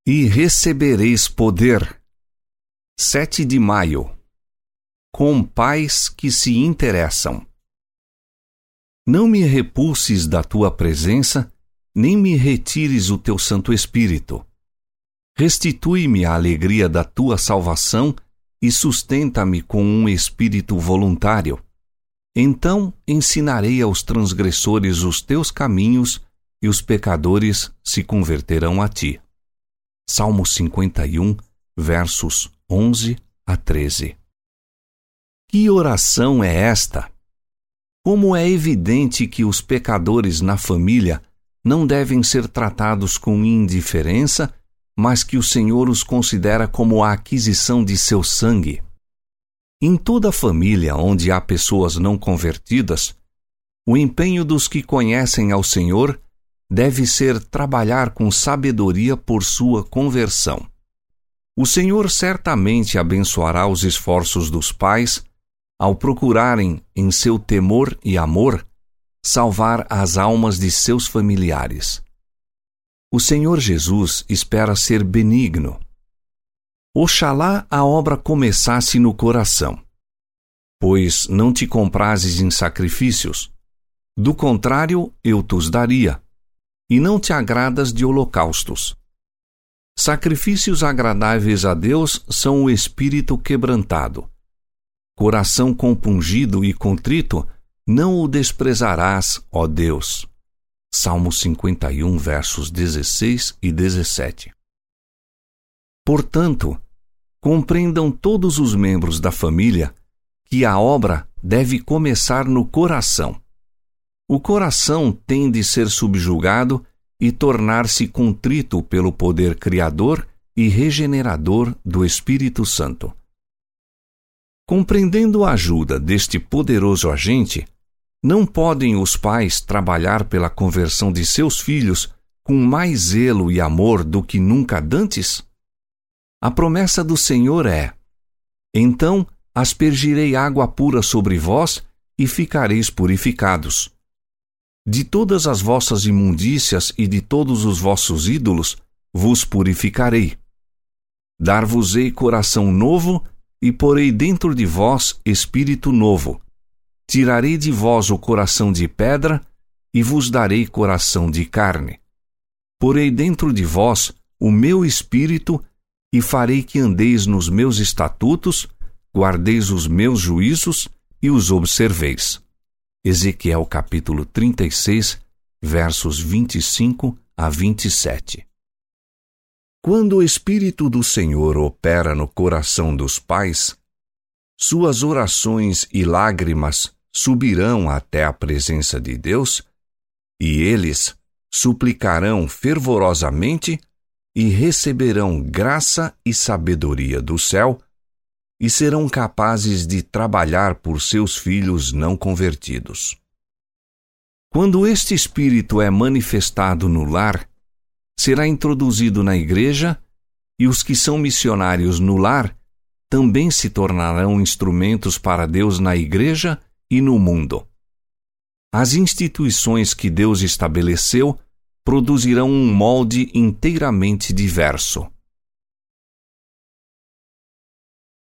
E recebereis poder. 7 de maio. Com pais que se interessam. Não me repulses da tua presença, nem me retires o teu Santo Espírito. Restitui-me a alegria da tua salvação e sustenta-me com um espírito voluntário. Então ensinarei aos transgressores os teus caminhos e os pecadores se converterão a ti. Salmo 51, versos 11 a 13. Que oração é esta? Como é evidente que os pecadores na família não devem ser tratados com indiferença, mas que o Senhor os considera como a aquisição de seu sangue. Em toda família onde há pessoas não convertidas, o empenho dos que conhecem ao Senhor deve ser trabalhar com sabedoria por sua conversão. O Senhor certamente abençoará os esforços dos pais ao procurarem, em seu temor e amor, salvar as almas de seus familiares. O Senhor Jesus espera ser benigno. Oxalá a obra começasse no coração. Pois não te comrazes em sacrifícios, do contrário eu tos daria, e não te agradas de holocaustos. Sacrifícios agradáveis a Deus são o espírito quebrantado. Coração compungido e contrito, não o desprezarás, ó Deus. Salmo 51, versos 16 e 17. Portanto, compreendam todos os membros da família que a obra deve começar no coração. O coração tem de ser subjugado e tornar-se contrito pelo poder criador e regenerador do Espírito Santo. Compreendendo a ajuda deste poderoso agente, não podem os pais trabalhar pela conversão de seus filhos com mais zelo e amor do que nunca dantes? A promessa do Senhor é: então aspergirei água pura sobre vós e ficareis purificados. De todas as vossas imundícias e de todos os vossos ídolos vos purificarei. Dar-vos-ei coração novo e porei dentro de vós espírito novo. Tirarei de vós o coração de pedra e vos darei coração de carne. Porei dentro de vós o meu espírito e farei que andeis nos meus estatutos, guardeis os meus juízos e os observeis. Ezequiel capítulo 36, versos 25 a 27. Quando o Espírito do Senhor opera no coração dos pais, suas orações e lágrimas subirão até a presença de Deus, e eles suplicarão fervorosamente e receberão graça e sabedoria do céu, e serão capazes de trabalhar por seus filhos não convertidos. Quando este Espírito é manifestado no lar, será introduzido na igreja, e os que são missionários no lar também se tornarão instrumentos para Deus na igreja e no mundo. As instituições que Deus estabeleceu produzirão um molde inteiramente diverso.